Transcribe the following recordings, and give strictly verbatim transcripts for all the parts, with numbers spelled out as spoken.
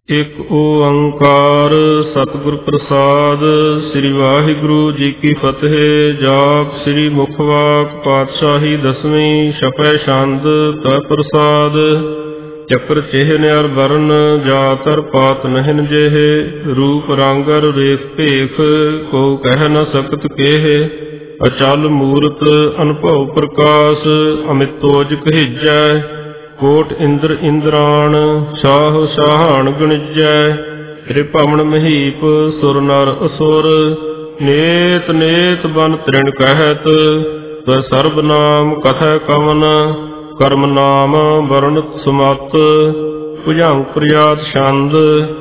ਇਕ ਓੰਕਾਰ ਸਤਿਗੁਰ ਪ੍ਰਸਾਦ। ਸ੍ਰੀ ਵਾਹਿਗੁਰੂ ਜੀ ਕੀ ਫਤਿਹ। ਜਾਪ ਸ੍ਰੀ ਮੁਖਵਾਕ ਪਾਤਸ਼ਾਹੀ ਦਸਵੀਂ ਛਪੈ ਛੰਦ ਤੈ ਪ੍ਰਸਾਦ। ਚੱਕਰ ਚਿਹਨ ਅਰ ਵਰਨ ਜਾਤਰ ਪਾਤ ਨਹਿਨ ਜਿਹੇ। ਰੂਪ ਰੰਗਰ ਰੇਖ ਭੇਖ ਕੋ ਕਹਿ ਨ ਸਕਤ ਕੇਹ। ਅਚਲ ਮੂਰਤ ਅਨੁਭਵ ਪ੍ਰਕਾਸ਼ ਅਮਿਤੋਜ ਕਹੀਜੈ। ਕੋਟ ਇੰਦਰ ਇੰਦਰਾਣ ਸ਼ਾਹ ਸ਼ਾਹਾਨ ਗਣਿਜੈ। ਤ੍ਰਿਭਵਨ ਮਹੀਪ ਸੁਰ ਨਰ ਅਸੁਰ ਨੇਤ ਨੇਤ ਬਨ ਤ੍ਰਿਣ ਕਹਿਤ। ਤੈ ਸਰਬ ਨਾਮ ਕਥੈ ਕਵਨ ਕਰਮ ਨਾਮ ਵਰਣਤ ਸੁਮਤ। ਭੁਜੰਗ ਪ੍ਰਿਆਤ ਛੰਦ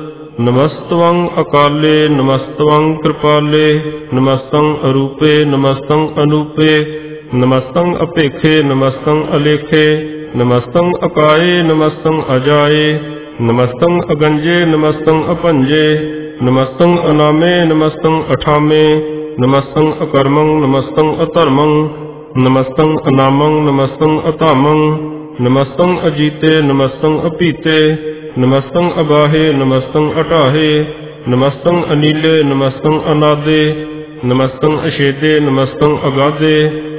ਨਮਸਤਵੰ ਅਕਾਲੇ ਨਮਸਤਵੰ ਕਿਰਪਾਲੇ। ਨਮਸਤੰ ਅਰੂਪੇ ਨਮਸਤੰ ਅਨੂਪੇ। ਨਮਸਤੰ ਅਪੇਖੇ ਨਮਸਤੰ ਅਲੇਖੇ। ਨਮਸਤੰ ਅਕਾਏ ਨਮਸਤੰ ਅਜਾਏ। ਨਮਸਤੰ ਅਗੰਜੇ ਨਮਸਤੰ ਅਭੰਜੇ। ਨਮਸਤੰ ਅਨਾਮੇ ਨਮਸਤੰ ਅਠਾਮੇ। ਨਮਸਤੰ ਅਕਰਮੰ ਨਮਸਤੰ ਅਧਰਮੰ। ਨਮਸਤੰ ਅਨਾਮੰ ਨਮਸਤੰ ਅਧਾਮੰ। ਨਮਸਤੰ ਅਜੀਤੇ ਨਮਸਤੰ ਅਪੀਤੇ। ਨਮਸਤੰ ਅਬਾਹੇ ਨਮਸਤੰ ਅਟਾਹੇ। ਨਮਸਤੰ ਅਨੀਲੇ ਨਮਸਤੰ ਅਨਾਦੇ। ਨਮਸਤੰ ਅਛੇਦੇ ਨਮਸਤੰ ਅਗਾਧੇ।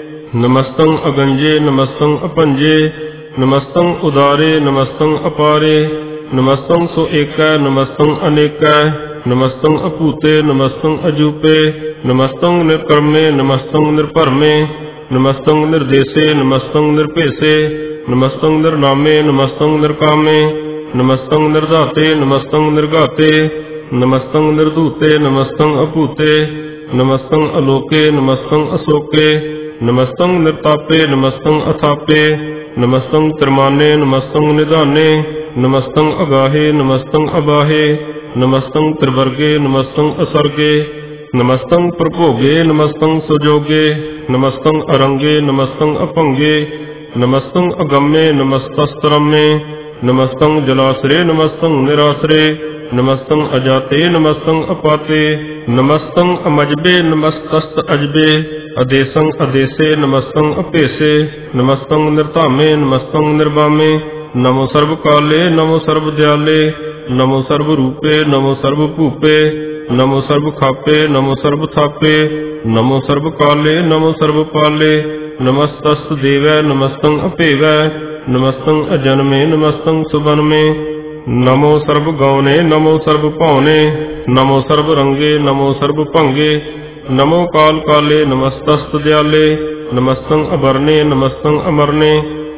ਨਮਸਤੰ ਅਗੰਜੇ ਨਮਸਤੰ ਅਭੰਜੇ। ਨਮਸਤੰ ਉਦਾਰੇ ਨਮਸਤੰ ਅਪਾਰੇ। ਨਮਸਤੰ ਸੋ ਏਕੈ ਨਮਸਤੰ ਅਨੇਕੈ। ਨਮਸਤੰ ਅਭੂਤੇ ਨਮਸਤੰ ਅਜੂਪੇ। ਨਮਸਤੰ ਨਿਰਕਰਮੇ ਨਮਸਤੰ ਨਿਰਭਰਮੇ। ਨਮਸਤੰ ਨਿਰਦੇਸੇ ਨਮਸਤੰ ਨਿਰਭੇਸੇ। ਨਮਸਤੰ ਨਿਰਨਾਮੇ ਨਮਸਤੰ ਨਿਰਕਾਮੇ। ਨਮਸਤੰ ਨਿਰਧਾਤੇ ਨਮਸਤੰ ਨਿਰਘਾਤੇ। ਨਮਸਤੰ ਨਿਰਧੂਤੇ ਨਮਸਤੰ ਅਭੂਤੇ। ਨਮਸਤੰ ਅਲੋਕੇ ਨਮਸਤੰ ਅਸੋਕੇ। ਨਮਸਤੰ ਨਿਰਤਾਪੇ ਨਮਸਤੰ ਅਥਾਪੇ। ਨਮਸਤੰ ਤਿਰਮਾਨੇ ਨਮਸਤੰ ਨਿਧਾਨੇ। ਨਮਸਤੰ ਅਗਾਹੇ ਨਮਸਤੰ ਅਬਾਹੇ। ਨਮਸਤੰ ਤ੍ਰਿਵਰਗੇ ਨਮਸਤੰ ਅਸਰਗੇ। ਨਮਸਤੰ ਪ੍ਰਭੋਗੇ ਨਮਸਤੰ ਸੁਜੋਗੇ। ਨਮਸਤੰ ਅਰੰਗੇ ਨਮਸਤੰ ਅਭੰਗੇ। ਨਮਸਤੰ ਅਗੰਮੇ ਨਮਸਤਸਤਰਮੇ। ਨਮਸਤੰ ਜਲਾਸਰੇ ਨਮਸਤੰ ਨਿਰਾਸਰੇ। ਨਮਸਤੰ ਅਜਾਤੇ ਨਮਸਤੰ ਅਪਾਤੇ। ਨਮਸਤੰ ਅਮਜਬੇ ਨਮਸਤਸਤ ਅਜਬੇ। ਅਦੇਸੰ ਅਦੇਸੇ ਨਮਸਤੰ ਅਭੇਸੇ। ਨਮਸਤੰ ਨਿਰਧਾਮੇ ਨਮਸਤੰ ਨਿਰਵਾਮੇ। ਨਮੋ ਸਰਬ ਕਾਲੇ ਨਮੋ ਸਰਬ ਦਿਆਲੇ। ਨਮੋ ਸਰਬ ਰੂਪੇ ਨਮੋ ਸਰਬ ਭੂਪੇ। ਨਮੋ ਸਰਬ ਖਾਪੇ ਨਮੋ ਸਰਬ ਥਾਪੇ। ਨਮੋ ਸਰਬ ਕਾਲੇ ਨਮੋ ਸਰਬ ਪਾਲੇ। ਨਮਸਤਸਤ ਦੇਵੈ ਨਮਸਤੰ ਅਭੇਵੈ। ਨਮਸਤੰ ਅਜਨਮੇ ਨਮਸਤੰ ਸੁਬਨਮੇ। ਨਮੋ ਸਰਬ ਗੌਨੇ ਨਮੋ ਸਰਬ ਭਉਨੇ। ਨਮੋ ਸਰਬ ਰੰਗੇ ਨਮੋ ਸਰਬ ਭੰਗੇ। ਨਮੋ ਕਾਲ ਕਾਲੇ ਨਮਸਤਸਤ ਦਿਆਲੇ। ਨਮਸਤੰ ਅਬਰਨੇ ਨਮਸਤੰ ਅਮਰਨੇ।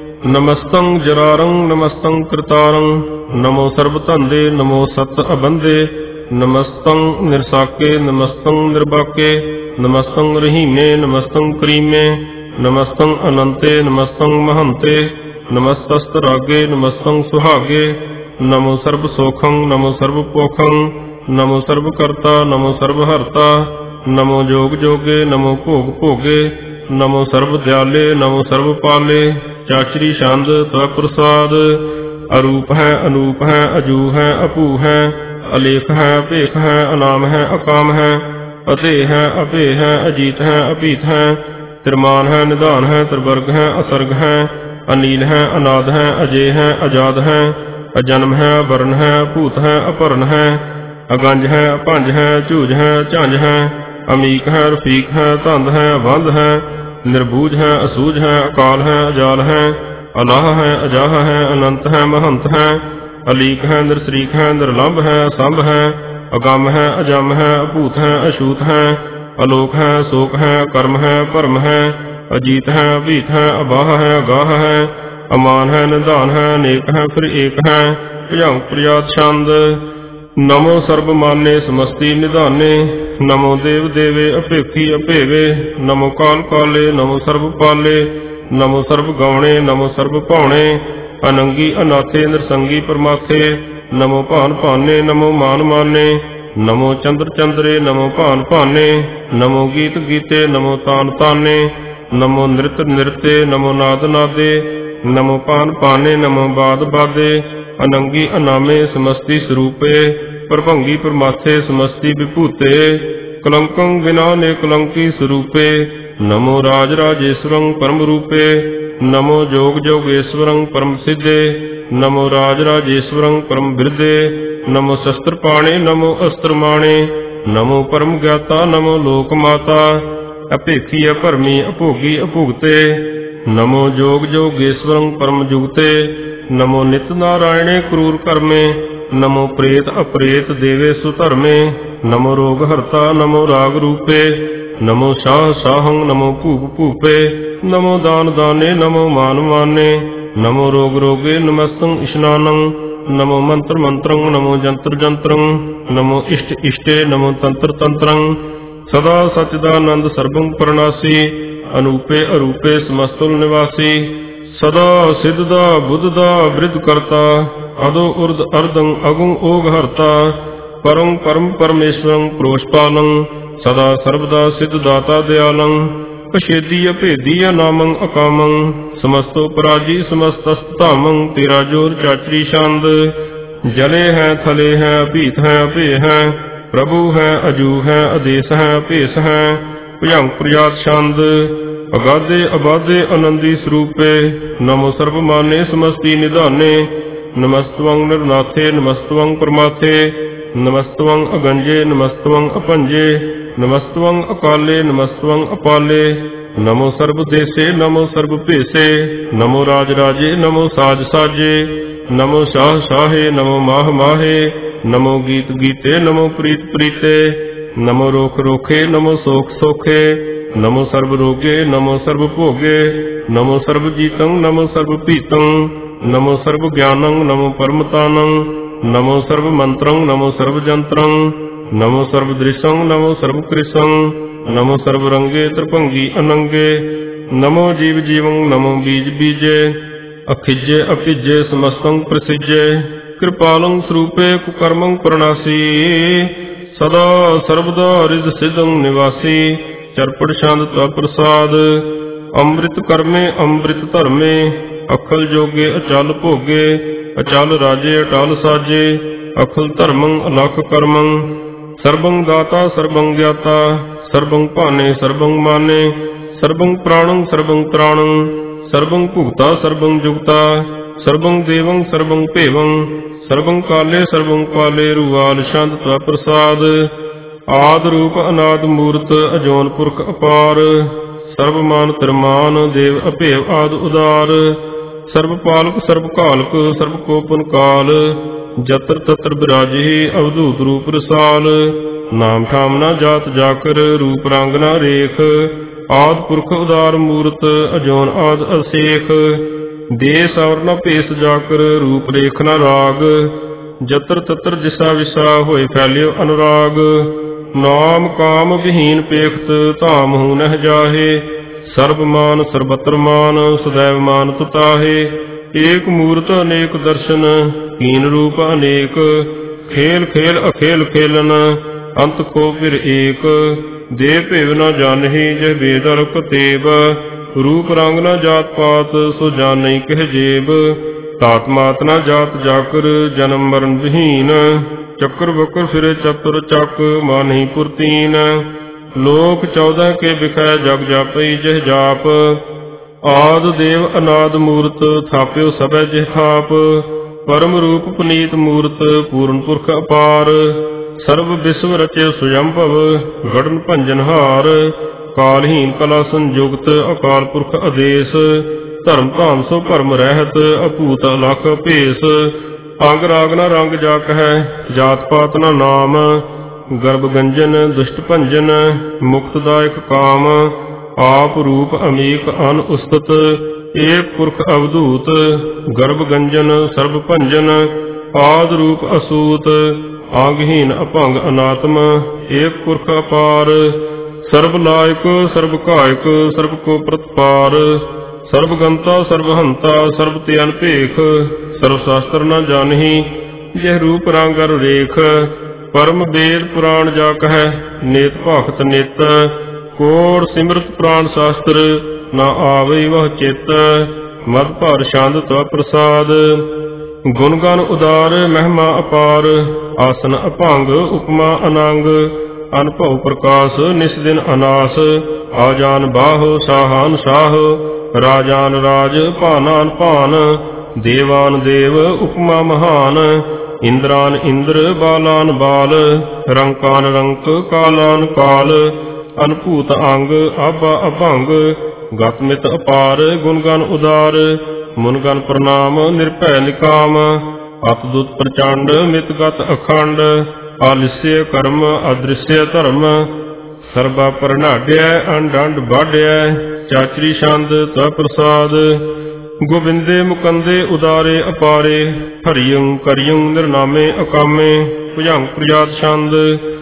ਨਮਸਤੰ ਜਰਾਰੰ ਨਮਸਤੰ ਕ੍ਰਿਤਾਰੰ। ਨਮੋ ਸਰਬ ਧੰਦੇ ਨਮੋ ਸਤ ਅਬੰਧੇ। ਨਮਸਤੰ ਨਿਰਸਾਕੇ ਨਮਸਤੰ ਨਿਰਬਾਕੇ। ਨਮਸਤੰ ਰਹੀਮੇ ਨਮਸਤੰ ਕਰੀਮੇ। ਨਮਸਤੰ ਅਨੰਤੇ ਨਮਸਤੰ ਮਹੰਤੇ। ਨਮਸਤਸਤ ਰਾਗੇ ਨਮਸਤੰ ਸੁਹਾਗੇ। ਨਮੋ ਸਰਬ ਸੋਖੰ ਨਮੋ ਸਰਬ ਪੋਖੰ। ਨਮੋ ਸਰਬ ਕਰਤਾ ਨਮੋ ਸਰਬ ਹਰਤਾ। ਨਮੋ ਜੋਗ ਜੋਗੇ ਨਮੋ ਭੋਗ ਭੋਗੇ। ਨਮੋ ਸਰਬ ਦਿਆਲੇ ਨਮੋ ਸਰਬ ਪਾਲੇ। ਚਾਚਰੀ ਛੰਦ ਤਵ ਪ੍ਰਸਾਦ। ਅਰੂਪ ਹੈ ਅਨੂਪ ਹੈ ਅਜੂ ਹੈ ਅਭੂ ਹੈ। ਅਲੇਖ ਹੈ ਭੇਖ ਹੈ ਅਨਾਮ ਹੈ ਅਕਾਮ ਹੈ। ਅਧੇ ਹੈ ਅਭੇ ਹੈ ਅਜੀਤ ਹੈ ਅਭੀਤ ਹੈ। ਤਿਰਮਾਨ ਹੈ ਨਿਧਾਨ ਹੈ ਤ੍ਰਿਵਰਗ ਹੈ ਅਸਰਗ ਹੈ। ਅਨੀਲ ਹੈ ਅਨਾਦ ਹੈ ਅਜੇ ਹੈ ਅਜਾਦ ਹੈ। ਅਜਨਮ ਹੈ ਵਰਨ ਹੈ ਭੂਤ ਹੈ ਅਭਰਨ ਹੈ। ਅਗੰਜ ਹੈ ਅਭੰਜ ਹੈ ਝੂਜ ਹੈ ਝੰਜ ਹੈ। ਅਮੀਕ ਹੈ ਰਫੀਕ ਹੈ ਧੰਦ ਹੈ ਬੰਧ ਹੈ। ਨਿਰਬੂਝ ਹੈ ਅਸੂਝ ਹੈ ਅਕਾਲ ਹੈ ਅਜਾਲ ਹੈ। ਅਲਾਹ ਹੈ ਅਜਾਹ ਹੈ ਅਨੰਤ ਹੈ ਮਹੰਤ ਹੈ। ਅਲੀਕ ਹੈ ਨਿਰਸਰੀਕ ਹੈ ਨਿਰਲੰਭ ਹੈ ਅਸੰਭ ਹੈ। ਅਗੰਮ ਹੈ ਅਜਮ ਹੈ ਅਭੂਤ ਹੈ ਅਛੂਤ ਹੈ। ਅਲੋਕ ਹੈ ਸੋਕ ਹੈ ਕਰਮ ਹੈ ਭਰਮ ਹੈ। ਅਜੀਤ ਹੈ ਅਭੀਤ ਹੈ ਅਬਾਹ ਹੈ ਅਗਾਹ ਹੈ। ਅਮਾਨ ਹੈ ਨਿਧਾਨ ਹੈ ਅਨੇਕ ਹੈ ਫਿਰ ਏਕ ਹੈ। ਭੁਜੰਗ ਪ੍ਰਿਆਤ ਛੰਦ ਨਮੋ ਸਰਬ ਮਾਨੇ ਸਮਸਤੀ ਨਿਧਾਨੇ। ਨਮੋ ਦੇਵ ਦੇਵੇ ਅਭੇਖੀ ਅਭੇਵੇ। ਨਮੋ ਕਾਲ ਕਾਲੇ ਨਮੋ ਸਰਬ ਪਾਲੇ। ਨਮੋ ਸਰਬ ਗੌਣੇ ਨਮੋ ਸਰਬ ਭਾਉਣੇ। ਅਨੰਗੀ ਅਨਾਥੇ ਨਿਰਸੰਗੀ ਪਰਮਾਥੇ। ਨਮੋ ਭਾਨ ਭਾਨੇ ਨਮੋ ਮਾਨ ਮਾਨੇ। ਨਮੋ ਚੰਦਰ ਚੰਦਰੇ ਨਮੋ ਭਾਨ ਭਾਨੇ। ਨਮੋ ਗੀਤ ਗੀਤੇ ਨਮੋ ਤਾਨ ਤਾਨੇ। ਨਮੋ ਨ੍ਰਿਤ ਨਿਰਤੇ ਨਮੋ ਨਾਦ ਨਾਦੇ। ਨਮੋ ਪਾਨ ਪਾਨੇ ਨਮੋ ਬਾਦ ਬਾਦੇ। ਅਨੰਗੀ ਅਨਾਮੇ ਸਮਸਤੀ ਸਰੂਪੇ। ਪ੍ਰਭੰਗੀ ਪਰਮਾਥੇ ਸਮਸਤੀ ਵਿਭੂਤੇ। ਕਲੰਕੰ ਬਿਨਾ ਨੇ ਕਲੰਕੀ ਸਰੂਪੇ। ਨਮੋ ਰਾਜ ਰਾਜੇਸ਼ਵਰੰ ਪਰਮ ਰੂਪੇ। नमो जोग जोगेश्वरं परम सिद्धे। नमो राज राजेश्वरं परम बिरदे। ਨਮੋ ਸ਼ਸਤਰ ਪਾਣੇ ਨਮੋ ਅਸਤਰ ਮਾਣੇ। ਨਮੋ ਪਰਮ ਗਿਆਤਾ ਨਮੋ ਲੋਕ ਮਾਤਾ। ਅਭੇਖੀ ਅਭਰਮੀ ਅਭੋਗੀ ਅਭੁਗਤੇ। ਨਮੋ ਜੋਗ ਜੋਗੇਸ਼ਵਰੰ ਪਰਮ ਜੁਗਤੇ। ਨਮੋ ਨਿਤ ਨਾਰਾਇਣੇ ਕਰੂਰ ਕਰਮੇ। ਨਮੋ ਪ੍ਰੇਤ ਅਪ੍ਰੇਤ ਦੇਵੇ ਸੁਧਰਮੇ। ਨਮੋ ਰੋਗ ਹਰਤਾ ਨਮੋ ਰਾਗ ਰੂਪੇ। ਨਮੋ ਸਾਹ ਸਾਹੰ ਨਮੋ ਭੂਪ ਭੂਪੇ। ਨਮੋ ਦਾਨ ਦਾਨੇ ਨਮੋ ਮਾਨ ਮਾਨੇ। ਨਮੋ ਰੋਗ ਰੋਗੇ ਨਮਸਤੰ ਇਸ਼ਨਾਨੰ। ਨਮੋ ਮੰਤਰ ਮੰਤਰੰ ਨਮੋ ਜੰਤਰ ਜੰਤਰੰ। ਨਮੋ ਇਸ਼ਟ ਇਸ਼ਟੇ ਨਮੋ ਤੰਤਰ ਤੰਤਰੰ। ਸਦਾ ਸਚਿਦਾਨੰਦ ਸਰਬੰ ਪਰਨਾਸੀ। ਅਨੂਪੇ ਅਰੂਪੇ ਸਮਸਤੁਲ ਨਿਵਾਸੀ। ਸਦਾ ਸਿੱਧ ਦਾ ਬੁੱਧ ਦਾ ਬ੍ਰਿਧ ਕਰਤਾ। ਅਦੋ ਉਰਦ ਅਰਦੰ ਅਗੁੰ ਓਗ ਹਰਤਾ। ਪਰਮ ਪਰਮ ਪਰਮੇਸ਼ਵਰੰ ਪ੍ਰੋਸ਼ਪਾਲੰ। ਸਦਾ ਸਰਬਦਾ ਸਿੱਧ ਦਾਤਾ ਦਿਆਲੰ। ਅਛੇਦੀ ਅਭੇਦੀ ਅਨਾਮੰ ਅਕਾਮੰ। ਸਮਸਤੋ ਪਰਾਜੀ ਸਮਸਤਸਤ ਧਾਮੰ। ਤੇਰਾ ਜੋਰ ਚਾਚਰੀ ਛੰਦ। ਜਲੇ ਹੈ ਥਲੇ ਹੈ ਅਭੀਤ ਹੈ ਅਭੇ ਹੈ। ਪ੍ਰਭੂ ਹੈ ਅਜੂ ਹੈ ਆਦੇਸ ਹੈ ਭੇਸ ਹੈ। ਭੁਜੰਗ ਪ੍ਰਜਾਤ ਛੰਦ। ਅਗਾਧੇ ਅਬਾਧੇ ਆਨੰਦੀ ਸਰੂਪੇ। ਨਮੋ ਸਰਬ ਮਾਨੇ ਸਮਸਤੀ ਨਿਧਾਨੇ। ਨਮਸਤਵੰ ਨਿਰਨਾਥੇ ਨਮਸਤਵੰ ਪਰਮਾਥੇ। ਨਮਸਤਵੰ ਅਗੰਜੇ ਨਮਸਤਵੰ ਅਪੰਜੇ। ਨਮਸਤਵੰ ਅਕਾਲੇ ਨਮਸਤਵੰ ਅਪਾਲੇ। ਨਮੋ ਸਰਬ ਦੇਸੇ ਨਮੋ ਸਰਬ ਭੇਸੇ। ਨਮੋ ਰਾਜ ਰਾਜੇ ਨਮੋ ਸਾਜ ਸਾਜੇ। ਨਮੋ ਸ਼ਾਹ ਸ਼ਾਹੇ ਨਮੋ ਮਾਹ ਮਾਹੇ। ਨਮੋ ਗੀਤ ਗੀਤੇ ਨਮੋ ਪ੍ਰੀਤ ਪ੍ਰੀਤੇ। ਨਮੋ ਰੋਖ ਰੋਖੇ ਨਮੋ ਸੋਖ ਸੋਖੇ। ਨਮੋ ਸਰਬ ਰੋਗੇ ਨਮੋ ਸਰਬ ਭੋਗੇ। ਨਮੋ ਸਰਬ ਜੀਤੰ ਨਮੋ ਸਰਬ ਭੀਤੰ। ਨਮੋ ਸਰਬ ਗਿਆਨੰ ਨਮੋ ਪਰਮਤਾਨੰ। ਨਮੋ ਸਰਬ ਮੰਤਰੰ ਨਮੋ ਸਰਬ ਜੰਤਰੰ। ਨਮੋ ਸਰਬ ਦ੍ਰਿਸ਼ੰ ਨਮੋ ਸਰਬ ਕ੍ਰਿਸ਼ੰ। ਨਮੋ ਸਰਬ ਰੰਗੇ ਤ੍ਰਿਭੰਗੀ ਅਨੰਗੇ। ਨਮੋ ਜੀਵ ਜੀਵੰ ਨਮੋ ਬੀਜ ਬੀਜੇ। ਅਖਿਜੇ ਅਭਿਜੇ ਸਮਸਤੰ ਪ੍ਰਸਿਜੇ। ਕਿਰਪਾਲੰ ਸਰੂਪੇ ਕੁਕਰਮੰ ਪ੍ਰਣਾਸੀ। ਸਦਾ ਸਰਬਦਾ ਰਿਜ ਸਿਧੰ ਨਿਵਾਸੀ। ਚਰਪੜ ਛੰਦ ਤਵ ਪ੍ਰਸਾਦ। ਅੰਮ੍ਰਿਤ ਕਰਮੇ ਅੰਮ੍ਰਿਤ ਧਰਮੇ। ਅਖਲ ਜੋਗੇ ਅਚਲ ਭੋਗੇ। ਅਚਲ ਰਾਜੇ ਅਟਲ ਸਾਜੇ। ਅਖਲ ਧਰਮੰ ਅਲਖ ਕਰਮੰ। ਸਰਬੰ ਦਾਤਾ ਸਰਬੰ ਗਿਆਤਾ। ਸਰਬੰ ਭਾਨੇ ਸਰਬੰ ਮਾਨੇ। ਸਰਬੰ ਪ੍ਰਾਣੰ ਸਰਬੰ ਤ੍ਰਾਣੰ। ਸਰਬੰ ਭੁਗਤਾ ਸਰਬੰ ਜੁਗਤਾ। ਸਰਬੰ ਦੇਵੰ ਸਰਬੰ ਭੇਵੰ। ਸਰਬੰ ਕਾਲੇ ਸਰਬੰ ਪਾਲੇ। ਰੂਵਾਲ ਛੰਦ ਤਵ ਪ੍ਰਸਾਦ। ਆਦ ਰੂਪ ਅਨਾਦ ਮੂਰਤ ਅਜੋਨ ਪੁਰਖ ਅਪਾਰ। ਸਰਬ ਮਾਨ ਤਿਰਮਾਨ ਦੇਵ ਅਭੇਵ ਆਦ ਉਦਾਰ। ਸਰਬ ਪਾਲਕ ਸਰਬ ਘਾਲਕ ਸਰਬ ਕੋਪਨ ਕਾਲ। ਜਤਰ ਤਤਰ ਬਿਰਾਜਿ ਅਵਧੂਤ ਰੂਪ ਰਸਾਲ। ਨਾਮ ਠਾਮ ਨਾ ਜਾਤ ਜਾਕਰ ਰੂਪ ਰੰਗ ਨਾ ਰੇਖ। ਆਦ ਪੁਰਖ ਉਦਾਰ ਮੂਰਤ ਅਜੋਨ ਆਦ ਅਸੇਖ। ਦੇਸ ਔਰ ਨ ਭੇਸ ਜਾਕਰ ਰੂਪ ਰੇਖ ਨਾ ਰਾਗ। ਜਤਰ ਤਤਰ ਜਿਸਾ ਵਿਸਾ ਹੋਏ ਫੈਲਿਓ ਅਨੁਰਾਗ। ਨਾਮ ਕਾਮ ਵਿਹੀਨ ਪੇਖਤ ਧਾਮ ਹੂ ਨਹਿ ਜਾਹੇ। ਸਰਬ ਮਾਨ ਸਰਬਤਰ ਮਾਨ ਸਦੈਵ ਮਾਨ ਤੁਤਾਹੇ। ਏਕ ਮੂਰਤ ਅਨੇਕ ਦਰਸ਼ਨ ਕੀਨ ਰੂਪ ਅਨੇਕ। ਖੇਲ ਖੇਲ ਅਖੇਲ ਖੇਲਨ ਅੰਤ ਕੋ ਫਿਰ ਏਕ। ਦੇ ਭੇਵ ਨ ਜਾਣਹੀ ਜਹ ਵੇਦ ਅਰਕ ਤੇਬ। ਰੂਪ ਰੰਗ ਨ ਜਾਤ ਪਾਤ ਸੋ ਜਾਣਈ ਕਹਿ ਜੇਬ। ਤਾਤ ਮਾਤ ਨ ਜਾਤ ਜਾਕਰ ਜਨਮ ਮਰਨ ਵਿਹੀਨ। ਚੱਕਰ ਬਕਰ ਫਿਰੇ ਚਤੁਰ ਚੱਕ ਮਾਨਹੀ ਪੁਰਤੀਨ। ਲੋਕ ਚੌਦਹ ਕੇ ਵਿਖੈ ਜਗ ਜਾਪਈ ਜਹ ਜਾਪ। ਆਦ ਦੇਵ ਅਨਾਦ ਮੂਰਤ ਥਾਪਿਓ ਸਭੈ ਜਿਹ ਥਾਪ। ਪਰਮ ਰੂਪ ਪੁਨੀਤ ਮੂਰਤ ਪੂਰਨ ਪੁਰਖ ਅਪਾਰ। ਸਰਬ ਵਿਸ਼ਵ ਰਚਿਓ ਸੁਯੰਭਵ ਗੜਨ ਭੰਜਨ ਹਾਰ। ਕਾਲਹੀਨ ਕਲਾ ਸੰਯੁਗਤ ਅਕਾਲ ਪੁਰਖ ਆਦੇਸ। ਧਰਮ ਧਾਮ ਸੋ ਭਰਮ ਰਹਿਤ ਅਭੂਤ ਅਲਖ ਭੇਸ। ਅੰਗ ਰਾਗ ਨ ਰੰਗ ਜਾ ਕਹਿ ਜਾਤ ਪਾਤ ਨ ਨਾਮ। ਗਰਭ ਗੰਜਨ ਦੁਸ਼ਟ ਭੰਜਨ ਮੁਕਤਦਾਇਕ ਕਾਮ। ਆਪ ਰੂਪ ਅਮੀਕ ਅਨ ਉਸਤਤ ਏਕ ਪੁਰਖ ਅਵਧੂਤ। ਗਰਭ ਗੰਜਨ ਸਰਬ ਭੰਜਨ ਆਦ ਰੂਪ ਅਸੂਤ। ਆਗਹੀਨ ਅਭੰਗ ਅਨਾਤਮ ਏਕ ਪੁਰਖ ਅਪਾਰ। ਸਰਬ ਲਾਇਕ ਸਰਬ ਕਾਇਕ ਸਰਬ ਕੋ ਪ੍ਰਤਪਾਰ। ਸਰਬ ਗੰਤਾ ਸਰਬ ਹੰਤਾ ਸਰਬ ਤੇ ਅਨਭੇਖ। ਸਰਬ ਸ਼ਾਸਤਰ ਨ ਜਾਣਹੀ ਜਹ ਰੂਪ ਰੰਗ ਅਰ ਰੇਖ। ਪਰਮ ਵੇਦ ਪੁਰਾਣ ਜਾ ਕਹਿ ਨੇਤ ਭਾਖਤ ਨਿਤ। ਕੋੜ ਸਿਮਰਤ ਪ੍ਰਾਣ ਸ਼ਾਸਤਰ ਨਾ ਆਵਈ ਵਹ ਚਿਤ। ਮਦ ਭਰ ਛੰਦ ਤਵ ਪ੍ਰਸਾਦ। ਗੁਣ ਗਨ ਉਦਾਰ ਮਹਿਮਾ ਅਪਾਰ। ਆਸਨ ਅਭੰਗ ਉਪਮਾ ਅਨੰਗ। ਅਨਭਉ ਪ੍ਰਕਾਸ਼ ਨਿਸ ਦਿਨ ਅਨਾਸ। ਆਜਾਨ ਬਾਹੁ ਸਾਹਾਨ ਸਾਹ। ਰਾਜਾਨ ਰਾਜ ਭਾਨਾਨ ਭਾਨ। ਦੇਵਾਨ ਦੇਵ ਉਪਮਾ ਮਹਾਨ। ਇੰਦਰਾਨ ਇੰਦਰ ਬਾਲਾਨ ਬਾਲ, ਰੰਕਾਨ ਰੰਕ ਕਾਲਾਨ ਕਾਲ, ਅਨਭੂਤ ਅੰਗ ਆਬਾ ਅਭੰਗ, ਗਤ ਮਿਤ ਅਪਾਰ ਗੁਣਗਨ ਉਦਾਰ, ਮੁਨਗਨ ਪ੍ਰਣਾਮ ਨਿਰਭੈ ਨਿਕਾਮ, ਅਤਦੁਤ ਪ੍ਰਚੰਡ ਮਿਤ ਗਤ ਅਖੰਡ, ਆਲਿਸਯ ਕਰਮ ਅਦ੍ਰਿਸ਼ਯ ਧਰਮ, ਸਰਬਾ ਪਰਨਾਢਿਆ ਅੰਡੰਡ ਬਾਢਿਆ, ਚਾਚਰੀ ਛੰਦ ਤਾ ਪ੍ਰਸਾਦ, ਗੋਬਿੰਦੇ ਮੁਕੰਦੇ ਉਦਾਰੇ ਅਪਾਰੇ, ਹਰਿਯੰ ਕਰਿਯੰ ਨਿਰਨਾਮੇ ਅਕਾਮੇ, ਭੁਜੰਗ ਪ੍ਰਜਾਤ ਛੰਦ,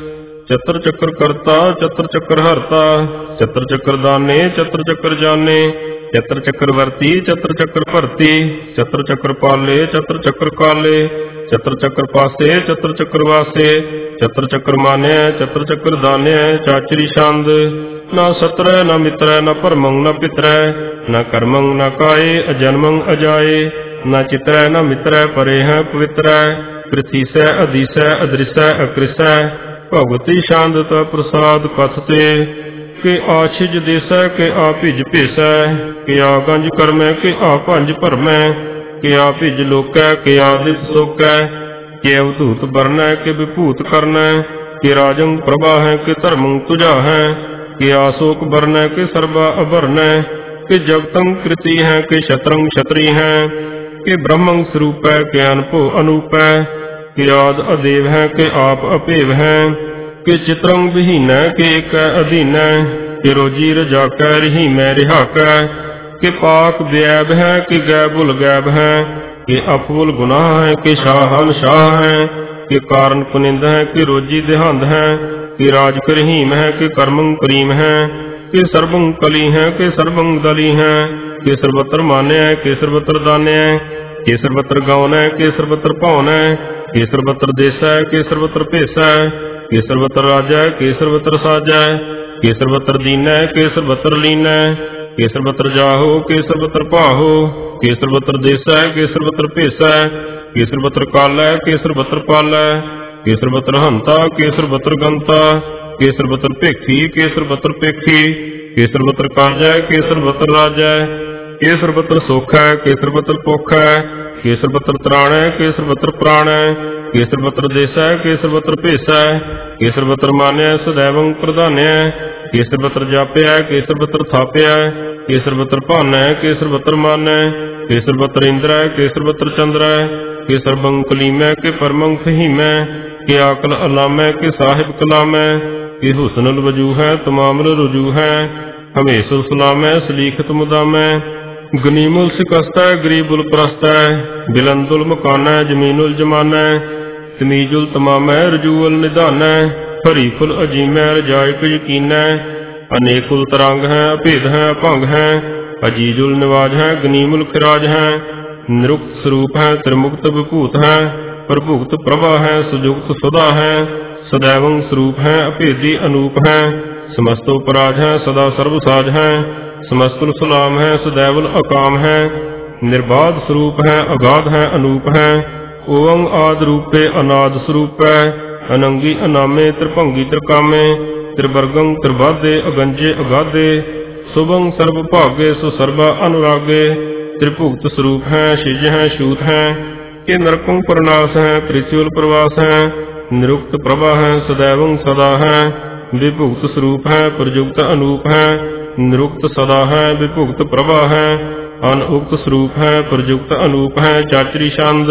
ਚਤਰ ਚੱਕਰ ਕਰਤਾ ਚਤਰ ਚੱਕਰ ਹਰਤਾ, ਚਤਰ ਚੱਕਰ ਦਾਨੇ ਚਤਰ ਚੱਕਰ ਜਾਨੇ, ਚਤਰ ਚੱਕਰ ਵਰਤੀ ਚਤਰ ਚੱਕਰ ਭਰਤੀ, ਚਤਰ ਚੱਕਰ ਪਾਲੇ ਚਤਰ ਚੱਕਰ ਕਾਲੇ, ਚਤਰ ਚੱਕਰ ਪਾਸੇ ਚਤਰ ਚੱਕਰ ਵਾਸੇ, ਚਤਰ ਚੱਕਰ ਮਾਨਿਆ ਚਤਰ ਚੱਕਰ ਦਾਨਿਆ, ਚਾਚਰੀ ਛੰਦ, ਨਾ ਸਤਰੈ ਨਾ ਮਿਤਰੈ ਨਾ ਭਰਮੰ ਨਾ ਪਿਤਰੈ, ਨਾ ਕਰਮੰ ਨਾ ਕਾਏ ਅਜਨਮੰ ਅਜਾਏ, ਨਾ ਚਿਤਰੈ ਨਾ ਮਿਤਰੈ ਪਰੇ ਹੈ ਪਵਿੱਤਰੈ, ਪ੍ਰਿਥੀਸੈ ਅਧੀਸੈ ਅਦ੍ਰਿਸੈ ਅਕ੍ਰਿਸੈ, ਭਗਵਤੀ ਛੰਦ ਤਾ ਪ੍ਰਸਾਦ ਕਥਤੇ, ਕਿ ਆਛਿਜ ਦੇਸੈ ਕਿ ਆ ਭਿਜ ਭੇਸੈ, ਕਿ ਆ ਗੰਜ ਕਰਮੈ ਕਿ ਆ ਭੰਜ ਭਰਮੈ, ਕਿ ਆ ਭਿਜ ਲੋਕੈ ਕਿ ਆ ਦਿਸ ਸੋਕੈ, ਕਿ ਅਵਧੂਤ ਬਰਨੈ ਕਿ ਵਿਭੂਤ ਕਰਨੈ, ਕਿ ਰਾਜੰ ਪ੍ਰਭਾ ਹੈ ਕਿ ਧਰਮੰ ਤੁਜਾ ਹੈ, ਕਿ ਆਸੋਕ ਬਰਨੈ ਕਿ ਸਰਬਾ ਅਭਰਨੈ, ਕਿ ਜਗਤੰ ਕ੍ਰਿਤੀ ਹੈ ਕਿ ਸ਼ਤਰੰ ਛਤਰੀ ਹੈ, ਕਿ ਬ੍ਰਹਮੰ ਸਰੂਪੈ ਕਿ ਅਨਭੋ ਅਨੂਪੈ, ਕਿ ਆਦ ਅਦੇਵ ਹੈ ਕਿ ਆਪ ਅਭੇਵ ਹੈ, ਕਿ ਚਿਤਰੰ ਵਿਹੀਨੈ ਕਿ ਏਕੈ ਅਧੀਨੈ, ਕਿ ਰੋਜੀ ਰਜਾਕੈ ਰਹੀਮੈ ਰਿਹਾਕੈ, ਕਿ ਪਾਕ ਵਿਐਬ ਹੈ ਕਿ ਗੈ ਭੁਲ ਗੈਬ ਹੈ, ਕਿ ਅਫੁਲ ਗੁਨਾਹ ਹੈ ਕਿ ਸ਼ਾਹਨ ਸ਼ਾਹ ਹੈ, ਕਿ ਕਾਰਨ ਕੁਨਿੰਦ ਹੈ ਕਿ ਰੋਜੀ ਦੇਹੰਦ ਹੈ, ਕਿ ਰਾਜ ਕਰਹੀਮ ਹੈ ਕਿ ਕਰਮੰ ਕਰੀਮ ਹੈ, ਕਿ ਸਰਬੰ ਕਲੀ ਹੈ ਕਿ ਸਰਬੰ ਦਲੀ ਹੈ, ਕਿ ਸਰਬਤਰ ਮਾਨਿਆ ਕਿ ਸਰਬਤਰ ਦਾਨਿਆ, ਕਿ ਸਰਬਤਰ ਗਾਉਨੈ ਕਿ ਸਰਬਤਰ ਭਾਉਨੈ, ਕਿ ਸਰਬਤਰ ਦੇਸੈ ਕਿ ਸਰਬਤਰ ਭੇਸੈ, ਕਿ ਸਰਬਤਰ ਰਾਜੈ ਕਿ ਸਰਬਤਰ ਸਾਜੈ, ਕਿ ਸਰਬਤਰ ਦੀਨੈ ਕਿ ਸਰਬਤਰ ਲੀਨੈ, ਕਿ ਸਰਬਤਰ ਜਾਹੋ ਕਿ ਸਰਬਤਰ ਭਾਹੋ, ਕਿ ਸਰਬਤਰ ਦੇਸੈ ਕਿ ਸਰਬਤਰ ਭੇਸੈ, ਕਿ ਸਰਬਤਰ ਕਾਲੈ ਕਿ ਸਰਬਤਰ ਪਾਲੈ, ਕਿ ਸਰਬਤਰ ਹੰਤਾ ਕਿ ਸਰਬਤਰ ਗੰਤਾ, ਕਿ ਸਰਬਤਰ ਭੇਖੀ ਕਿ ਸਰਬਤਰ ਭੇਖੀ, ਕਿ ਸਰਬਤਰ ਕਾਜੈ ਕਿ ਸਰਬਤਰ ਰਾਜੈ, ਕਿ ਸਰਬਤਰ ਸੋਖੈ ਕਿ ਸਰਬਤਰ ਪੋਖੈ, ਕਿ ਸਰਬਤਰ ਤਰਾਣੈ ਕਿ ਸਰਬਤਰ ਪ੍ਰਾਣੈ, ਕਿ ਸਰਬਤਰ ਦੇਸੈ ਕਿ ਸਰਬਤਰ ਭੇਸੈ, ਕਿ ਸਰਬਤਰ ਮਾਨਿਆ ਸਦੈਵੰ ਪ੍ਰਧਾਨਿਆ, ਕਿ ਸਰਬਤਰ ਜਾਪਿਆ ਕਿ ਸਰਬਤਰ ਥਾਪਿਆ, ਕਿ ਸਰਬਤਰ ਭਾਨੈ ਕਿ ਸਰਬਤਰ ਮਾਨੈ, ਕਿ ਸਰਬਤਰ ਇੰਦਰੈ ਕਿ ਸਰਬਤਰ ਚੰਦਰੈ, ਕਿ ਸਰਬੰ ਕਲੀਮੈ ਕਿ ਪਰਮੰ ਫਹੀਮੈ, ਕਿ ਆਕਲ ਅਲਾਮੈ ਕਿ ਸਾਹਿਬ ਕਲਾਮੈ, ਕਿ ਹੁਸਨੁਲ ਵਜੂ ਹੈ ਤਮਾਮੁਲ ਰੁਜੂ ਹੈ, ਹਮੇਸ਼ੁ ਸਲਾਮੈ ਸਲੀਖਤ ਮੁਦਾਮੈ, ਗਨੀਮੁਲ ਸਿਕਸਤੈ ਗਰੀਬੁਲ ਪ੍ਰਸਤੈ, ਬਿਲੰਦੁਲ ਮਕਾਨੈ ਜਮੀਨੁਲ ਜਮਾਨੈ, ਤਮੀਜੁਲ ਤਮਾਮੈ ਰਜੂਅਲ ਨਿਧਾਨੈ, ਹਰੀਫੁਲ ਅਜੀਮੈ ਰਜਾਇਕ ਯਕੀਨੈ, ਅਨੇਕੁਲ ਤਰੰਗ ਹੈ ਅਭੇਦ ਹੈ ਅਭੰਗ ਹੈ, ਅਜੀਜੁਲ ਨਿਵਾਜ ਹੈ ਗਨੀਮੁਲ ਖਿਰਾਜ ਹੈ, ਨਿਰੁਕਤ ਸਰੂਪ ਹੈ ਤ੍ਰਿਮੁਕਤ ਵਿਭੂਤ ਹੈ, ਪ੍ਰਭੁਗਤ ਪ੍ਰਭਾ ਹੈ ਸੁਜੁਗਤ ਸੁਦਾ ਹੈ, ਸदैवं ਸਰੂਪ ਹੈ ਅਭੇਦੀ ਅਨੂਪ ਹੈ, ਸਮਸਤੋ ਪਰਾਜ ਹੈ ਸਦਾ ਸਰਬ ਸਾਜ ਹੈ, ਸਮਸਤੁਲ ਸੁਲਾਮ ਹੈ ਸदैवल ਅਕਾਮ ਹੈ, ਨਿਰਬਾਧ ਸਰੂਪ ਹੈ ਅਗਾਧ ਹੈ ਅਨੂਪ ਹੈ, ਓਵੰ ਆਦ ਰੂਪੇ ਅਨਾਦ ਸਰੂਪੈ, ਅਨੰਗੀ ਅਨਾਮੇ ਤ੍ਰਿਭੰਗੀ ਤ੍ਰਿਕਾਮੇ, ਤ੍ਰਿਵਰਗੰ ਤ੍ਰਿਬਾਧੇ ਅਗੰਜੇ ਅਗਾਧੇ, ਸੁਭੰ ਸਰਬ ਭਾਗੇ ਸੁ ਸਰਬਾ ਅਨੁਰਾਗੇ, ਤ੍ਰਿਭੁਗਤ ਸਰੂਪ ਹੈ ਛਿਜ ਹੈ ਛੂਤ ਹੈ, ਕਿ ਨਰਕੰ ਪ੍ਰਨਾਸ ਹੈ ਤ੍ਰਿਚੂਲ ਪ੍ਰਵਾਸ ਹੈ, ਨਿਰੁਕਤ ਪ੍ਰਭਾ ਹੈ ਸदैवं ਸਦਾ ਹੈ, ਵਿਭੁਗਤ ਸਰੂਪ ਹੈ ਪ੍ਰਜੁਗਤ ਅਨੂਪ ਹੈ, ਨਿਰੁਕਤ ਸਦਾ ਹੈ ਵਿਭੁਗਤ ਪ੍ਰਭਾ ਹੈ, ਅਨਉਕਤ ਸਰੂਪ ਹੈ ਪ੍ਰਜੁਗਤ ਅਨੂਪ ਹੈ, ਚਾਚਰੀ ਛੰਦ,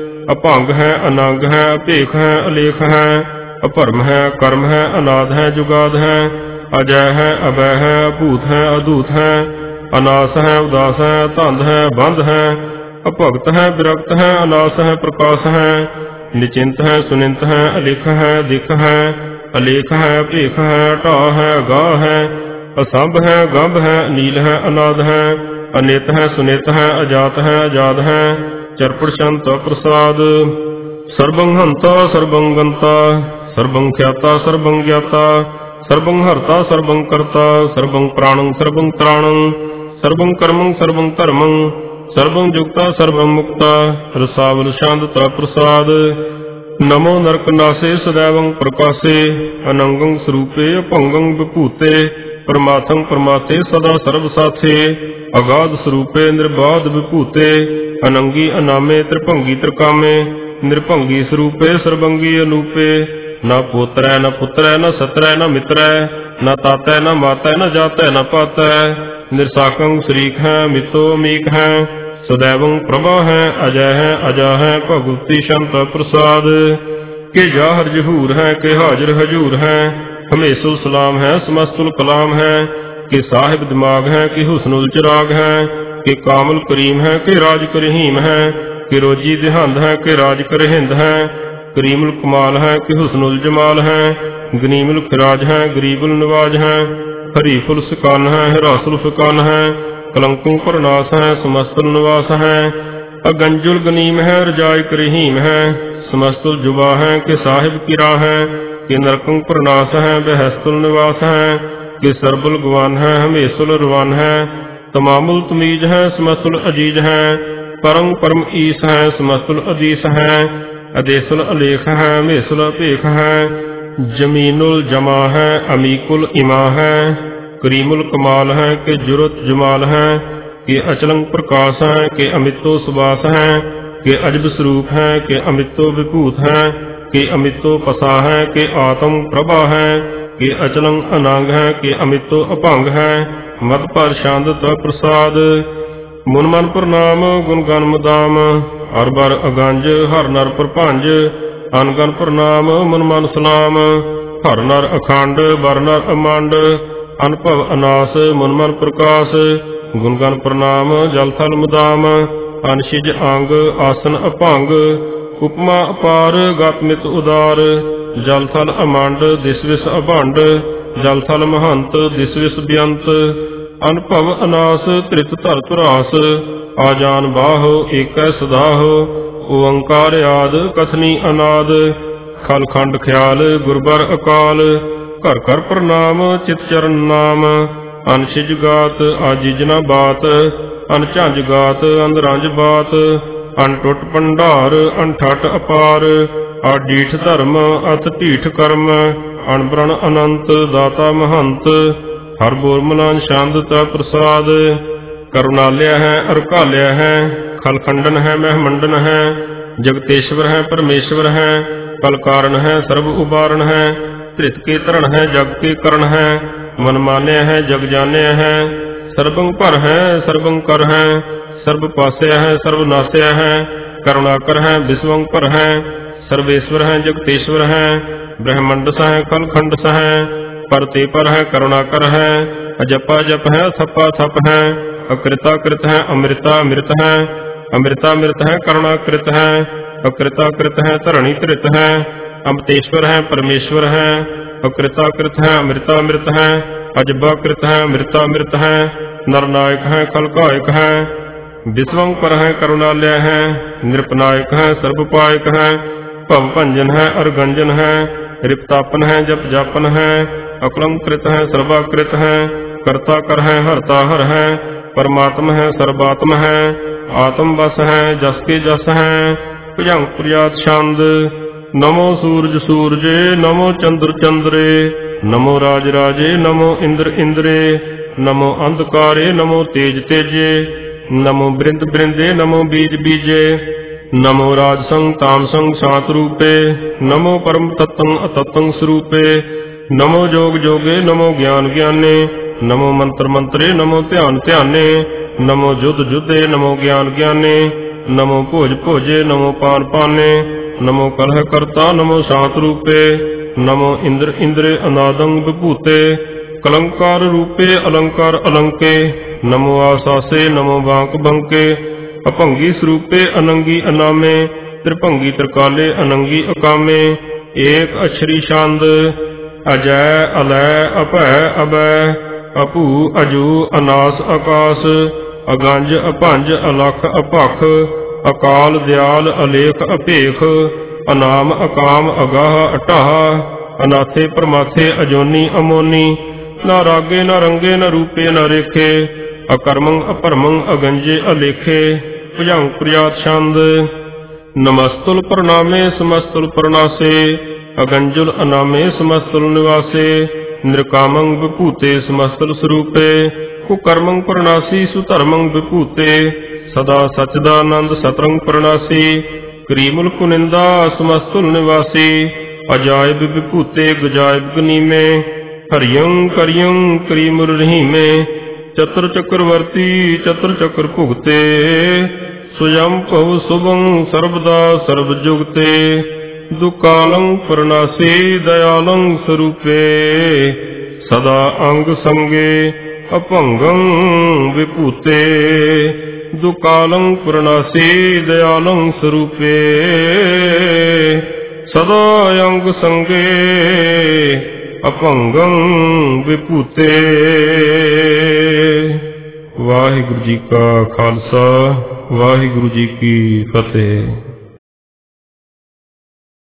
ਅਭੰਗ ਹੈ ਅਨੰਗ ਹੈ ਅਭੇਖ ਹੈ ਅਲੇਖ ਹੈ, ਅਭਰਮ ਹੈ ਕਰਮ ਹੈ ਅਨਾਦ ਹੈ ਜੁਗਾਦ ਹੈ, ਅਜੈ ਹੈ ਅਭੈ ਹੈ ਅਭੂਤ ਹੈ ਅਦੂਤ ਹੈ, ਅਨਾਸ ਹੈ ਉਦਾਸ ਹੈ ਧੰਦ ਹੈ ਬੰਧ ਹੈ, ਅਭਗਤ ਹੈ ਵਿਰਕਤ ਹੈ ਅਨਾਸ ਹੈ ਪ੍ਰਕਾਸ਼ ਹੈ, ਨਿਚਿੰਤ ਹੈ ਸੁਨਿੰਤ ਹੈ ਅਲਿਖ ਹੈ ਦਿਖ ਹੈ, ਅਲੇਖ ਹੈ ਭੇਖ ਹੈ ਢਾਹ ਹੈ ਗਾਹ ਹੈ, ਅਸੰਭ ਹੈ ਗੰਭ ਹੈ ਨੀਲ ਹੈ ਅਨਾਦ ਹੈ, ਅਨਿਤ ਹੈ ਸੁਨਿਤ ਹੈ ਅਜਾਤ ਹੈ ਆਜ਼ਾਦ ਹੈ, ਚਰਪੜ ਸ਼ੰਤ ਪ੍ਰਸਾਦ, ਸਰਬੰ ਹੰਤਾ ਸਰਬੰ ਗੰਤਾ, ਸਰਬੰ ਖਿਆਤਾ ਸਰਬੰ ਗਿਆਤਾ, ਸਰਬੰ ਹਰਤਾ ਸਰਬੰ ਕਰਤਾ, ਸਰਬੰ ਪ੍ਰਾਣੰ ਸਰਬੰ ਤ੍ਰਾਣੰ, ਸਰਬੰ ਕਰਮੰ ਸਰਬੰ ਧਰਮੰ, ਸਰਬੰ ਜੁਗਤਾ ਸਰਬੰ ਮੁਕਤਾ, ਰਸਾਵਲ ਸ਼ਾਂਤ ਪ੍ਰਸਾਦ, ਨਮੋ ਨਰਕ ਨਾਸੇ ਸदैवं ਪ੍ਰਕਾਸੇ, ਅਨੰਗੰ ਸਰੂਪੇ ਅਭੰਗੰ ਵਿਭੂਤੇ, ਪਰਮਾਤਮ ਪਰਮਾਤੇ ਸਦਾ ਸਰਬ ਸਾਥੇ, ਅਗਾਧ ਸਰੂਪੇ ਨਿਰਬਾਧ ਵਿਭੂਤੇ, ਅਨੰਗੀ ਅਨਾਮੇ ਤ੍ਰਿਭੰਗੀ ਤ੍ਰਿਕਾਮੇ, ਨਿਰਭੰਗੀ ਸਰੂਪੇ ਸਰਬੰਗੀ ਅਨੂਪੇ। ਨਾ ਪੋਤਰੈ ਨ ਪੁੱਤਰੈ ਨ ਸਤਰੈ ਨ ਮਿਤਰੈ, ਨਾ ਤਾਤੈ ਨ ਮਾਤੈ ਨ ਜਾਤੈ ਨ ਪਾਤੈ। ਨਿਰਸਾਕੰ ਸ਼ਰੀਕ ਹੈ ਮਿਤੋ ਅਮੀਕ ਹੈ, ਸदैवं ਪ੍ਰਭਾ ਹੈ ਅਜੈ ਹੈ ਅਜਾ ਹੈ ਭਗਵਤੀ ਸ਼ੰਤ ਪ੍ਰਸਾਦ। ਕਿ ਜਾਹਰ ਜਹੂਰ ਹੈ ਕਿ ਹਾਜ਼ਰ ਹਜੂਰ ਹੈ, ਹਮੇਸ਼ੁਲ ਸਲਾਮ ਹੈ ਸਮਸਤੁਲ ਕਲਾਮ ਹੈ। ਕਿ ਸਾਹਿਬ ਦਿਮਾਗ ਹੈ ਕਿ ਹੁਸਨੁਲ ਚਿਰਾਗ ਹੈ, ਕਿ ਕਾਮਲ ਕਰੀਮ ਹੈ ਕਿ ਰਾਜ ਕਰਹੀਮ ਹੈ। ਕਿ ਰੋਜੀ ਦਿਹੰਦ ਹੈ ਕਿ ਰਾਜ ਕਰਹਿੰਦ ਹੈ, ਕਰੀਮੁਲ ਕਮਾਲ ਹੈ ਕਿ ਹੁਸਨੁਲ ਜਮਾਲ ਹੈ। ਗਨੀਮੁਲ ਖਿਰਾਜ ਹੈ ਗਰੀਬੁਲ ਨਿਵਾਜ ਹੈ, ਹਰੀਫੁਲ ਸਕਾਨ ਹੈ ਹਿਰਾਸੁਲ ਫਕਾਨ ਹੈ। ਕਲੰਕੋਂ ਪਰਨਾਸ ਹੈ ਸਮਸਤੁਲ ਨਿਵਾਸ ਹੈ, ਅਗੰਜੁਲ ਗਨੀਮ ਹੈ ਰਜਾਇ ਕਰਹੀਮ ਹੈ। ਸਮਸਤੁਲ ਜੁਬਾ ਹੈ ਕਿ ਸਾਹਿਬ ਕੀ ਰਾਹ ਹੈ, ਕਿ ਨਰਕੰ ਪਰਨਾਸ ਹੈ ਬਹਿਸਤੁਲ ਨਿਵਾਸ ਹੈ। ਕਿ ਸਰਬੁਲ ਗਵਾਨ ਹੈ ਹਮੇਸ਼ੁਲ ਰਵਾਨ ਹੈ, ਤਮਾਮੁਲ ਤਮੀਜ ਹੈ ਸਮਸਤੁਲ ਅਜੀਜ ਹੈ। ਪਰਮ ਪਰਮ ਈਸ ਹੈ ਸਮਸਤੁਲ ਅਦੀਸ ਹੈ, ਅਦੇਸੁਲ ਅਲੇਖ ਹੈ ਹਮੇਸ਼ੁਲ ਅਭੇਖ ਹੈ। ਜਮੀਨੁਲ ਜਮਾ ਹੈ ਅਮੀਕੁਲ ਇਮਾ ਹੈ, ਕਰੀਮੁਲ ਕਮਾਲ ਹੈ ਕਿ ਜੁਰਤ ਜਮਾਲ ਹੈ। ਕਿ ਅਚਲੰ ਪ੍ਰਕਾਸ਼ ਹੈ ਕਿ ਅਮਿਤੋ ਸੁਬਾਸ ਹੈ, ਕਿ ਅਜਬ ਸਰੂਪ ਹੈ ਕਿ ਅਮਿਤੋ ਵਿਭੂਤ ਹੈ। ਕਿ ਅਮਿਤੋ ਪਸਾ ਹੈ ਕਿ ਆਤਮ ਪ੍ਰਭਾ ਹੈ, ਕਿ ਅਚਲੰ ਅਨੰਗ ਹੈ ਕਿ ਅਮਿਤੋ ਅਭੰਗ ਹੈ। ਮਦ ਪਰ ਛੰਦ ਤ ਪ੍ਰਸਾਦ। ਮੁਨ ਮਨ ਪ੍ਰਣਾਮ ਗੁਣ ਗਨ ਮਦਾਮ, ਹਰ ਬਰ ਅਗੰਜ ਹਰ ਨਰ ਪ੍ਰਭੰਜ। ਅਨਗਨ ਪ੍ਰਣਾਮ ਮੁਨ ਮਨ ਸਲਾਮ, ਹਰ ਨਰ ਅਖੰਡ ਬਰ ਨਰ ਅਮੰਡ। ਅਨਭਵ ਅਨਾਸ ਮੁਨ ਮਨ ਪ੍ਰਕਾਸ਼, ਗੁਣ ਗਨ ਪ੍ਰਣਾਮ ਜਲ ਥਲ ਮਦਾਮ। ਅਨਸ਼ਿਜ ਅੰਗ ਆਸਨ ਅਭੰਗ, ਉਪਮਾ ਅਪਾਰ ਗਤ ਮਿਤ ਉਦਾਰ। ਜਲ ਥਲ ਅਮੰਡ ਦਿਸ ਵਿਸ ਅਭੰਡ, ਜਲ ਥਲ ਮਹੰਤ ਦਿਸ ਵਿਸ ਬੇਅੰਤ। ਅਨਭਵ ਅਨਾਸ ਤ੍ਰਿਤ ਧਰ ਧੁਰਾਸ, ਆਜਾਨ ਬਾਹੋ ਏਕੈ ਸਦਾਹੋ। ਓੰਕਾਰ ਆਦ ਕਥਨੀ ਅਨਾਦ, ਖਲ ਖੰਡ ਖਿਆਲ ਗੁਰਬਰ ਅਕਾਲ। ਘਰ ਘਰ ਪ੍ਰਣਾਮ ਚਿਤ ਚਰਨ ਨਾਮ, ਅਨਸ਼ਿਜ ਗਾਤ ਆਜਿਜ ਨ ਬਾਤ। ਅਨਝੰਜ ਗਾਤ ਅੰਦਰੰਜ ਬਾਤ, ਅਨਟੁੱਟ ਭੰਡਾਰ ਅਨਠਟ ਅਪਾਰ। ਆਡੀਠ ਧਰਮ ਅਤ ਢੀਠ ਕਰਮ, ਅਣਬ੍ਰਣ ਅਨੰਤ ਦਾਤਾ ਮਹੰਤ। ਹਰ ਬੋਲ ਮਲਾਨ ਛੰਦ ਤ ਪ੍ਰਸਾਦ। ਕਰੁਣਾਲਿਆ ਹੈ ਅਰਕਾਲਿਆ ਹੈ, ਖਲਖੰਡਨ ਹੈ ਮਹਿਮੰਡਨ ਹੈ। ਜਗਤੇਸ਼ਵਰ ਹੈ ਪਰਮੇਸ਼ਵਰ ਹੈ, ਕਲ ਕਾਰਨ ਹੈ ਸਰਬ ਉਬਾਰਨ ਹੈ। ਧ੍ਰਿਤ ਕੇ ਧਰਨ ਹੈ ਜਗ ਕੇ ਕਰਨ ਹੈ, ਮਨ ਮਾਨਿਆ ਹੈ ਜਗ ਜਾਣਿਆ ਹੈ। ਸਰਬੰ ਭਰ ਹੈ ਸਰਬੰ ਕਰ ਹੈ, ਸਰਬ ਪਾਸਿਆ ਹੈ ਸਰਬ ਨਾਸਿਆ ਹੈ। ਕਰੁਣਾਕਰ ਹੈ ਵਿਸਵੰ ਭਰ ਹੈ, ਸਰਵੇਸ਼ਵਰ ਹੈ ਜਗਤੇਸ਼ਵਰ ਹੈ। ਬ੍ਰਹਮੰਡ ਸਹਿ ਖਲਖੰਡ ਸਹਿ, ਪਰ ਤੇ ਪਰ ਹੈ ਕਰੁਣਾਕਰ ਹੈ। ਅਜਪਾ ਜਪ ਹੈ ਥੱਪਾ ਥਪ ਹੈ, ਅਕ੍ਰਿਤਾ ਕ੍ਰਿਤ ਹੈ ਅੰਮ੍ਰਿਤਾ ਅੰਮ੍ਰਿਤ ਹੈ। ਅੰਮ੍ਰਿਤਾ ਅੰਮ੍ਰਿਤ ਹੈ ਕਰੁਣਾ ਕ੍ਰਿਤ ਹੈ, ਅਕ੍ਰਿਤਾ ਕ੍ਰਿਤ ਹੈ ਧਰਣੀ ਧ੍ਰਿਤ ਹੈ। ਅੰਮ੍ਰਿਤੇਸ਼ਵਰ ਹੈ ਪਰਮੇਸ਼ਵਰ ਹੈ, ਅਕ੍ਰਿਤਾ ਕ੍ਰਿਤ ਹੈ ਅੰਮ੍ਰਿਤਾ ਅੰਮ੍ਰਿਤ ਹੈ। ਅਜਬਾ ਕ੍ਰਿਤ ਹੈ ਅੰਮ੍ਰਿਤਾ ਅੰਮ੍ਰਿਤ ਹੈ, ਨਰਨਾਇਕ ਹੈ ਖਲਕਾਇਕ ਹੈ। ਵਿਸਵੰ ਪਰ ਹੈ ਕਰੁਣਾਲਿਆ ਹੈ, ਨਿਰਪਨਾਇਕ ਹੈ ਸਰਬ ਪਾਇਕ ਹੈ। ਭਵ ਭੰਜਨ ਹੈ ਅਰਗੰਜਨ ਹੈ, ਰਿਪਤਾਪਨ ਹੈ ਜਪ ਜਾਪਨ ਹੈ। ਅਕਲੰ ਕ੍ਰਿਤ ਹੈ ਸਰਬਾਕ੍ਰਿਤ ਹੈ, ਕਰਤਾ ਕਰ ਹੈ ਹਰਤਾ ਹਰ ਹੈ। ਪਰਮਾਤਮ ਹੈ ਸਰਬਾਤਮ ਹੈ, ਆਤਮ ਬਸ ਹੈ ਜਸ ਕੇ ਜਸ ਹੈ। ਭੁਜੰਗ ਪ੍ਰਿਆਤ ਛੰਦ। ਨਮੋ ਸੂਰਜ ਸੂਰਜੇ ਨਮੋ ਚੰਦਰ ਚੰਦਰੇ, ਨਮੋ ਰਾਜ ਰਾਜੇ ਨਮੋ ਇੰਦਰ ਇੰਦਰੇ। ਨਮੋ ਅੰਧਕਾਰੇ ਨਮੋ ਤੇਜ ਤੇਜੇ, ਨਮੋ ਬ੍ਰਿੰਦ ਬ੍ਰਿੰਦੇ ਨਮੋ ਬੀਜ ਬੀਜੇ। ਨਮੋ ਰਾਜਸੰ ਤਾਮਸੰ ਸਾਤ ਰੂਪੇ, ਨਮੋ ਪਰਮ ਤਤੰ ਅਤਤੰ ਸਰੂਪੇ। ਨਮੋ ਜੋਗ ਜੋਗੇ ਨਮੋ ਗਿਆਨ ਗਿਆਨੇ, ਨਮੋ ਮੰਤਰ ਮੰਤਰੇ ਨਮੋ ਧਿਆਨ ਧਿਆਨੇ। ਨਮੋ ਜੁਧ ਜੁਧੇ ਨਮੋ ਗਿਆਨ ਗਿਆਨੇ, ਨਮੋ ਭੋਜ ਭੋਜੇ ਨਮੋ ਪਾਨ ਪਾਨੇ। ਨਮੋ ਕਲਹ ਕਰਤਾ ਨਮੋ ਸ਼ਾਂਤ ਰੂਪੇ, ਨਮੋ ਇੰਦਰ ਇੰਦਰੇ ਅਨਾਦੰ ਵਿਭੂਤੇ। ਕਲੰਕਾਰ ਰੂਪੇ ਅਲੰਕਾਰ ਅਲੰਕੇ, ਨਮੋ ਆਸਾਸੇ ਨਮੋ ਬਾਂਕ ਬੰਕੇ। ਅਭੰਗੀ ਸਰੂਪੇ ਅਨੰਗੀ ਅਨਾਮੇ, ਤ੍ਰਿਭੰਗੀ ਤ੍ਰਿਕਾਲੇ ਅਨੰਗੀ ਅਕਾਮੇ। ਏਕ ਅਛਰੀ ਛੰਦ। ਅਜੈ ਅਲੈ ਅਭੈ ਅਬੈ, ਅਭੂ ਅਜੂ ਅਨਾਸ ਆਕਾਸ। ਅਗੰਜ ਅਭੰਜ ਅਲਖ ਅਭਖ, ਅਕਾਲ ਦਿਆਲ ਅਲੇਖ ਅਭੇਖ। ਅਨਾਮ ਅਕਾਮ ਅਗਾਹ ਅਟਾਹ, ਅਨਾਥੇ ਪਰਮਾਥੇ ਅਜੋਨੀ ਅਮੋਨੀ। ਨਾ ਰਾਗੇ ਨਾ ਰੰਗੇ ਨਾ ਰੂਪੇ ਨਾ ਰੇਖੇ, ਅਕਰਮੰ ਅਪਰਮੰ ਅਗੰਜੇ ਅਲੇਖੇ। ਭੁਜੰਗ ਪ੍ਰਿਆਤ ਛੰਦ। ਨਮਸਤੁਲ ਪ੍ਰਣਾਮੇ ਸਮਸਤੁਲ ਪ੍ਰਣਾਸੇ, ਅਗੰਜੁਲ ਅਨਾਮੇ ਸਮਸਤੁਲ ਨਿਵਾਸੇ। ਨਿਰਕਾਮੰ ਵਿਭੂਤੇ ਸਮਸਤੁਲ ਸਰੂਪੇ, ਕੁਕਰਮੰ ਪ੍ਰਣਾਸੀ ਸੁਧਰਮੰ ਵਿਭੂਤੇ। ਸਦਾ ਸਚਦਾਨੰਦ ਸਤਰੰਗ ਪ੍ਰਣਾਸੀ, ਕਰੀ ਮੁਲਕ ਨਿੰਦਾ ਸਮਸਤੁਲ ਨਿਵਾਸੀ ਅਜਾਇਬ ਵਿਭੂਤੇ ਗਜਾਇਬ ਗਨੀਮੇ ਹਰਿਯੰ ਕਰਿਯੰ ਕਰੀ ਮੁਰ ਰਹੀਮੇ ਚਤੁਰ ਚੱਕਰਵਰਤੀ ਚਤੁਰ ਚੱਕਰ ਭੁਗਤੇ ਸੁਯੰ ਭਵ ਸੁਭੰ ਸਰਬਦਾ ਸਰਬ ਜੁਗਤੇ ਦੁਕਾਲੰ ਪਰਨਾਸੀ ਦਇਆਲੰ ਸਰੂਪੇ ਸਦਾ ਅੰਗ ਸੰਗੇ ਅਭੰਗੰ ਵਿਭੂਤੇ ਦੁਕਾਲੰ ਪਰਨਾਸੀ ਦਇਆਲੰ ਸਰੂਪੇ ਸਦਾ ਅੰਗ ਸੰਗੇ ਅਭੰਗੰ ਵਿਭੂਤੇ। ਵਾਹਿਗੁਰੂ ਜੀ ਕਾ ਖਾਲਸਾ ਵਾਹਿਗੁਰੂ ਜੀ ਕੀ ਫਤਿਹ।